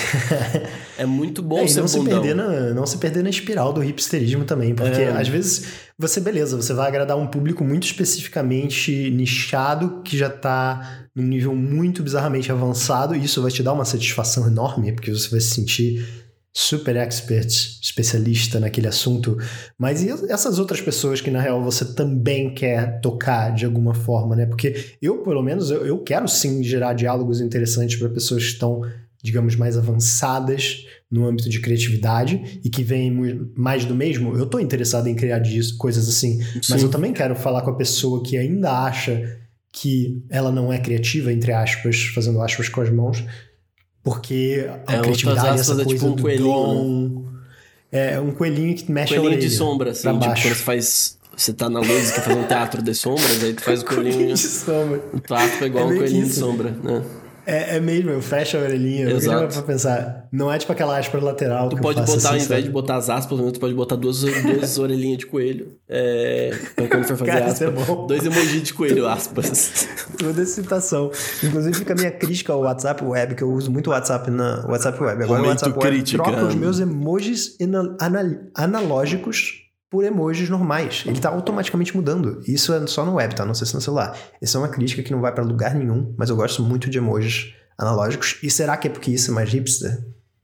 É muito bom É, e ser não se, bundão. perder na, não se perder na espiral do hipsterismo também, porque É. às vezes você, beleza, você vai agradar um público muito especificamente nichado que já tá num nível muito bizarramente avançado e isso vai te dar uma satisfação enorme, porque você vai se sentir super expert, especialista naquele assunto, mas e essas outras pessoas que na real você também quer tocar de alguma forma, né? Porque eu, pelo menos, eu, eu quero sim gerar diálogos interessantes para pessoas que estão, digamos, mais avançadas no âmbito de criatividade e que vêm mu- mais do mesmo. Eu tô interessado em criar disso, coisas assim, mas Sim. eu também quero falar com a pessoa que ainda acha que ela não é criativa, entre aspas, fazendo aspas com as mãos, porque a É, criatividade, outras essa aspas, é coisa tipo um do coelhinho, dom... É um coelhinho que mexe a Coelhinho orelha. de sombra, assim. pra Tipo, baixo. quando você faz... Você tá na luz e quer fazer um teatro de sombras, aí tu faz o Coelhinho coelhinho... de sombra. Tu aspa igual É um meio que coelhinho de isso. sombra, né? É, é mesmo, eu fecho a orelhinha. Eu Exato. já pra pensar. Não é tipo aquela aspa lateral Tu que pode eu faço botar, ao assim, invés sabe? de botar as aspas, tu pode botar duas, duas orelhinhas de coelho. É, pra quando for fazer Cara, isso é aspas. bom. Dois emojis de coelho, aspas. Toda essa citação. Inclusive fica a minha crítica ao WhatsApp Web, que eu uso muito o WhatsApp na WhatsApp Web. Agora o Momento WhatsApp Web crítica. troca os meus emojis ana- ana- analógicos por emojis normais. Ele tá automaticamente mudando. Isso é só no web, tá? Não sei se no celular. Essa é uma crítica que não vai pra lugar nenhum, mas eu gosto muito de emojis analógicos. E será que é porque isso é mais hipster?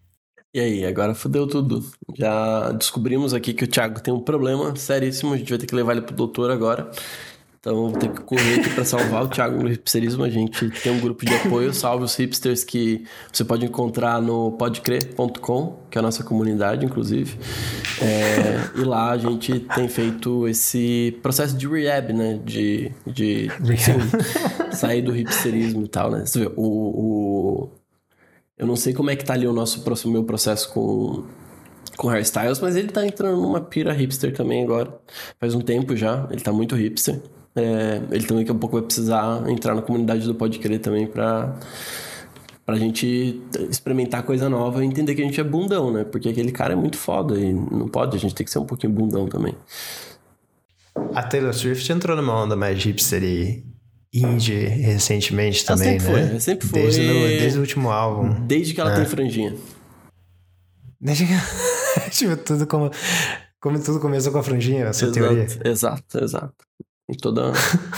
E aí, agora fodeu tudo. Já descobrimos aqui que o Thiago tem um problema seríssimo. A gente vai ter que levar ele pro doutor agora. Então, vou ter que correr aqui pra salvar o Thiago no hipsterismo. A gente tem um grupo de apoio, Salve os Hipsters, que você pode encontrar no podcrer ponto com, que é a nossa comunidade, inclusive. É, e lá a gente tem feito esse processo de rehab, né? De, de sim, sair do hipsterismo e tal, né? Você vê, o, o... Eu não sei como é que tá ali o nosso próximo, meu processo com... com hairstyles, mas ele tá entrando numa pira hipster também agora. Faz um tempo já, ele tá muito hipster. É, ele também daqui a pouco vai precisar entrar na comunidade do Pode Crer também pra, pra gente experimentar coisa nova e entender que a gente é bundão, né? Porque aquele cara é muito foda e não pode, a gente tem que ser um pouquinho bundão também. A Taylor Swift entrou numa onda mais hipster e indie recentemente Ela também, sempre né? foi, ela sempre foi. Desde, no- desde o último álbum. Desde que ela É. tem franjinha. Desde que... tipo, tudo como... Como tudo começou com a franjinha, essa Exato, teoria. exato, exato. E toda...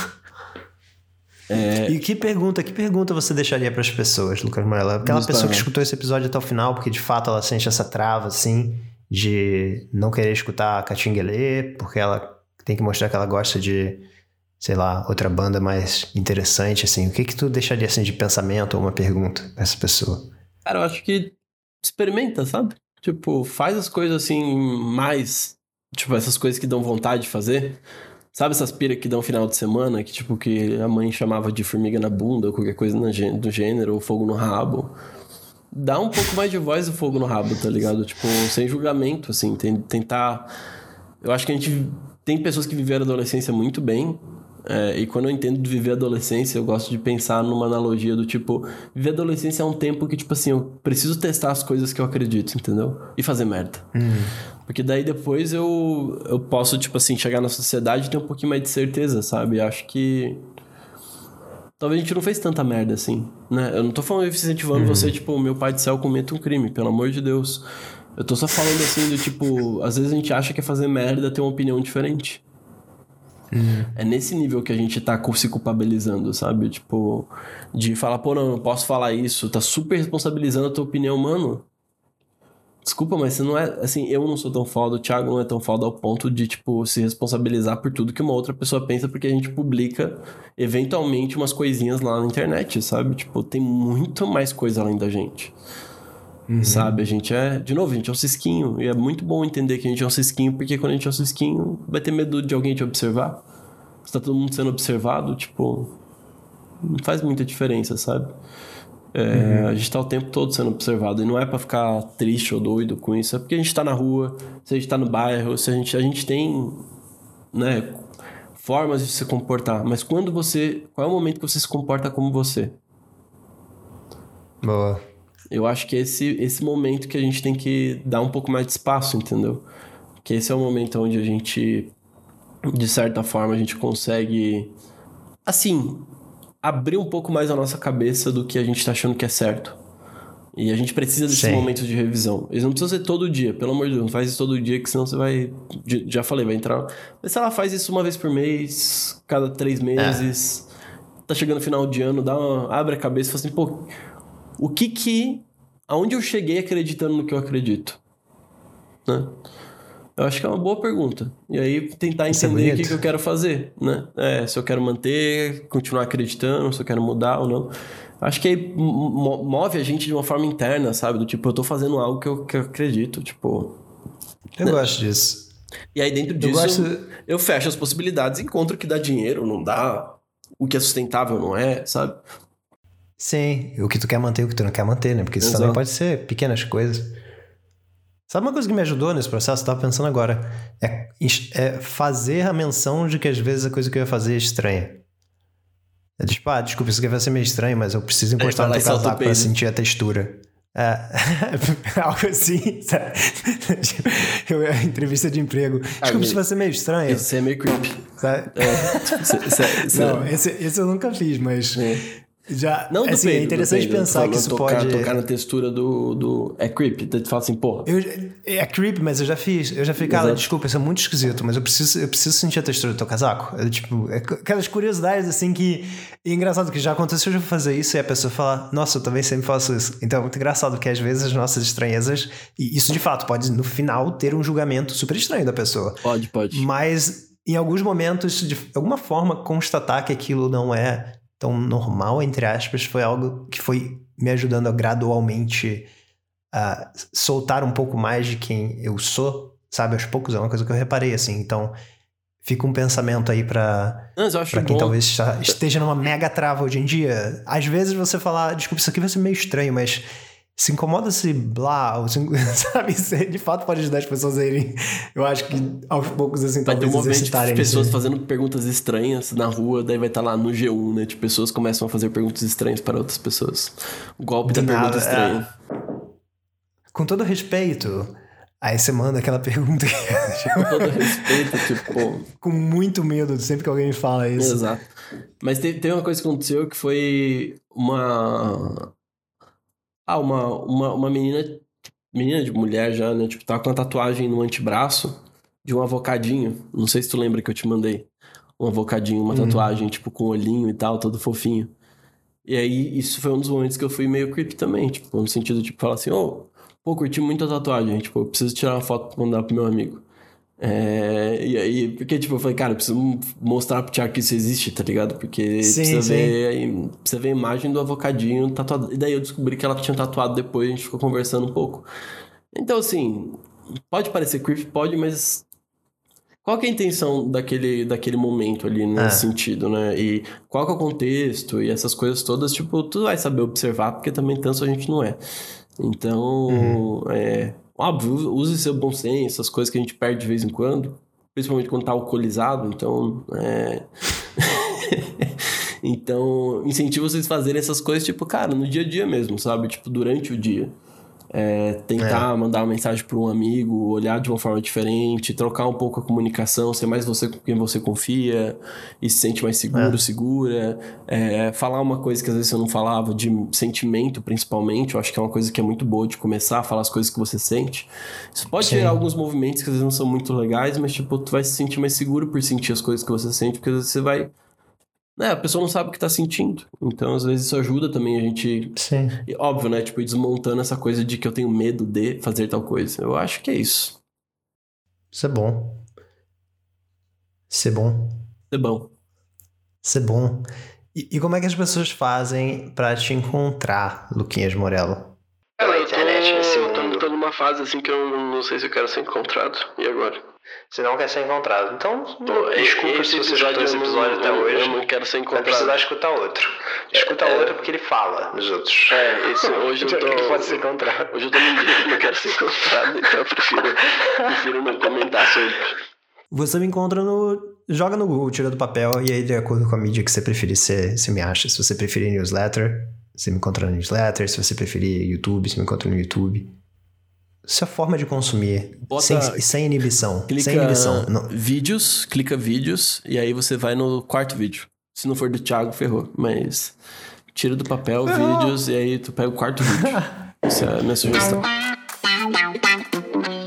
É, E que pergunta, que pergunta você deixaria para as pessoas, Lucas Morella? Aquela Nos pessoa que barra. escutou esse episódio até o final, porque de fato ela sente essa trava, assim, de não querer escutar a Catinguelê, porque ela tem que mostrar que ela gosta de, sei lá, outra banda mais interessante, assim. O que que tu deixaria, assim, de pensamento ou uma pergunta para essa pessoa? cara, eu acho que experimenta, sabe? Tipo, faz as coisas assim mais... Tipo, essas coisas que dão vontade de fazer. Sabe essas piras que dão final de semana, que tipo, que a mãe chamava de formiga na bunda, ou qualquer coisa na gê- do gênero, ou fogo no rabo. Dá um pouco mais de voz do fogo no rabo, tá ligado? Tipo, sem julgamento, assim, tem- tentar... Eu acho que a gente... Tem pessoas que viveram a adolescência muito bem, é, e quando eu entendo de viver a adolescência, eu gosto de pensar numa analogia do tipo... Viver a adolescência é um tempo que, tipo assim, eu preciso testar as coisas que eu acredito, entendeu? E fazer merda. Porque daí depois eu, eu posso, tipo assim, chegar na sociedade e ter um pouquinho mais de certeza, sabe? Acho que... Talvez a gente não fez tanta merda assim, né? Eu não tô falando incentivando você, tipo, meu pai do céu cometa um crime, pelo amor de Deus. Eu tô só falando assim do tipo... Às vezes a gente acha que é fazer merda ter uma opinião diferente. É nesse nível que a gente tá se culpabilizando, sabe? Tipo, de falar, pô, não, não posso falar isso. Tá super responsabilizando a tua opinião, mano. Desculpa, mas você não é... Assim, eu não sou tão foda, o Thiago não é tão foda ao ponto de, tipo, se responsabilizar por tudo que uma outra pessoa pensa, porque a gente publica, eventualmente, umas coisinhas lá na internet, sabe? Tipo, tem muito mais coisa além da gente. Sabe? A gente é... De novo, a gente é um cisquinho. E é muito bom entender que a gente é um cisquinho, porque quando a gente é um cisquinho, vai ter medo de alguém te observar. Se tá todo mundo sendo observado, tipo... Não faz muita diferença, sabe? É, a gente tá o tempo todo sendo observado. E não é pra ficar triste ou doido com isso. É porque a gente tá na rua, se a gente tá no bairro, se a gente, a gente tem, né, formas de se comportar. Mas quando você... Qual é o momento que você se comporta como você? Boa. Eu acho que é esse, esse momento que a gente tem que dar um pouco mais de espaço, entendeu? Que esse é o momento onde a gente, de certa forma, a gente consegue, assim, abrir um pouco mais a nossa cabeça do que a gente tá achando que é certo. E a gente precisa desses Sim. momentos de revisão. Eles não precisam ser todo dia, pelo amor de Deus. Não faz isso todo dia, que senão você vai... j- Já falei, vai entrar... Mas se ela faz isso uma vez por mês, cada três meses... Tá chegando no final de ano, dá uma... abre a cabeça e fala assim, pô... O que que... Aonde eu cheguei acreditando no que eu acredito? Né? Eu acho que é uma boa pergunta. E aí tentar Isso é entender o que, bonito. que eu quero fazer, né? É, se eu quero manter, continuar acreditando, se eu quero mudar ou não. Acho que aí mo- move a gente de uma forma interna, sabe? Do tipo, eu tô fazendo algo que eu, que eu acredito, tipo... Eu gosto disso. E aí dentro disso, gosto- eu, eu fecho as possibilidades, encontro o que dá dinheiro, não dá... O que é sustentável não é, sabe? Sim, o que tu quer manter e o que tu não quer manter, né? Porque isso Exato. também pode ser pequenas coisas. Sabe uma coisa que me ajudou nesse processo? Eu tava pensando agora. É, é fazer a menção de que às vezes a coisa que eu ia fazer é estranha. É tipo, ah, desculpa, isso aqui vai ser meio estranho, mas eu preciso encostar vai lá no e teu solta o casaco pra peido. sentir a textura. É, algo assim, sabe? Eu, a entrevista de emprego. Desculpa, isso vai ser meio estranho. Isso é meio creepy. Sabe? Isso, isso é- isso Não, é- esse, esse eu nunca fiz, mas já Não do assim, peido, é interessante do peido. pensar Eu tô que isso falando tocar, pode... tocar na textura do, do... É creepy. Tu fala assim, pô... Eu, é creepy, mas eu já fiz. Eu já fiz, cara, Exato. desculpa, isso é muito esquisito, mas eu preciso, eu preciso sentir a textura do teu casaco. Eu, tipo, é aquelas curiosidades assim que. E é engraçado que já aconteceu de eu fazer isso e a pessoa falar, nossa, eu também sempre faço isso. Então é muito engraçado que às vezes as nossas estranhezas. E isso de fato pode, no final, ter um julgamento super estranho da pessoa. Pode, pode. Mas em alguns momentos, de alguma forma, constatar que aquilo não é tão normal, entre aspas, foi algo que foi me ajudando a gradualmente a soltar um pouco mais de quem eu sou, sabe? Aos poucos é uma coisa que eu reparei, assim. Então, fica um pensamento aí pra, Não, mas eu acho pra quem bom... talvez está- esteja numa mega trava hoje em dia. Às vezes você falar, desculpa, isso aqui vai ser meio estranho, mas se incomoda se blá, ou se, sabe? Isso de fato pode ajudar as pessoas a irem, eu acho que aos poucos, assim, Vai ter um talvez movimento de exercitarem. pessoas nesse- fazendo perguntas estranhas na rua, daí vai estar lá no G um, né? Tipo, pessoas começam a fazer perguntas estranhas para outras pessoas. O golpe Do da pergunta nada, estranha. Com todo respeito, Aí você manda aquela pergunta que... Com todo respeito, tipo... com muito medo sempre que alguém me fala isso. Exato. Mas tem, tem uma coisa que aconteceu que foi uma... Ah, uma, uma, uma menina... Menina de mulher já, né? Tipo, tava com uma tatuagem no antebraço de um avocadinho. Não sei se tu lembra que eu te mandei. Um avocadinho, uma tatuagem, uhum. tipo, com olhinho e tal, todo fofinho. E aí, isso foi um dos momentos que eu fui meio creepy também. Tipo, no sentido, tipo, falar assim... Oh, pô, curti muito a tatuagem. Tipo, eu preciso tirar uma foto pra mandar pro meu amigo. É, e aí, porque, tipo, eu falei, cara, eu preciso mostrar pro Thiago que isso existe, tá ligado? Porque sim, precisa, sim. Ver, precisa ver a imagem do avocadinho tatuado. E daí eu descobri que ela tinha tatuado depois, a gente ficou conversando um pouco. Então, assim, pode parecer creepy, pode, mas qual que é a intenção daquele, daquele momento ali nesse ah. sentido, né? E qual que é o contexto e essas coisas todas, tipo, tu vai saber observar, porque também tanto a gente não é. Então, uhum. é... Óbvio, use seu bom senso, essas coisas que a gente perde de vez em quando, principalmente quando tá alcoolizado, então, é... então, incentivo vocês a fazerem essas coisas, tipo, cara, no dia a dia mesmo, sabe? Tipo, durante o dia. É, tentar é. mandar uma mensagem para um amigo, olhar de uma forma diferente, trocar um pouco a comunicação, ser mais você com quem você confia e se sente mais seguro, é. segura. É, falar uma coisa que às vezes você não falava, de sentimento principalmente, eu acho que é uma coisa que é muito boa de começar a falar as coisas que você sente. Isso pode Sim. gerar alguns movimentos que às vezes não são muito legais, mas tipo, tu vai se sentir mais seguro por sentir as coisas que você sente, porque às vezes você vai... É, a pessoa não sabe o que tá sentindo. Então, às vezes, isso ajuda também a gente... Sim. E, óbvio, né? Tipo, ir desmontando essa coisa de que eu tenho medo de fazer tal coisa. Eu acho que é isso. Isso é bom. Isso é bom. Isso é bom. Isso é bom. E, e como é que as pessoas fazem pra te encontrar, Luquinhas Morello? Cara, eu tô, eu tô, tô numa fase assim que eu não sei se eu quero ser encontrado. E agora? Você não quer ser encontrado. Então, Pô, desculpa se você escutou esse episódio até hoje. Eu não quero ser encontrado. Vai precisar escutar outro. Escuta é, outro porque ele fala nos outros. É, esse, hoje eu tô... Ele pode ser encontrado. Hoje eu tô me dizendo que não quero ser encontrado, então eu prefiro, prefiro não comentar sobre. Você me encontra no... Joga no Google, tira do papel, e aí de acordo com a mídia que você preferir, você, você me acha. Se você preferir newsletter, você me encontra no newsletter. Se você preferir YouTube, você me encontra no YouTube. Isso é forma de consumir, Bota, sem, sem inibição. Clica sem inibição. vídeos, clica vídeos, e aí você vai no quarto vídeo. Se não for do Thiago, ferrou. Mas tira do papel, vídeos, e aí tu pega o quarto vídeo. Essa é a minha sugestão.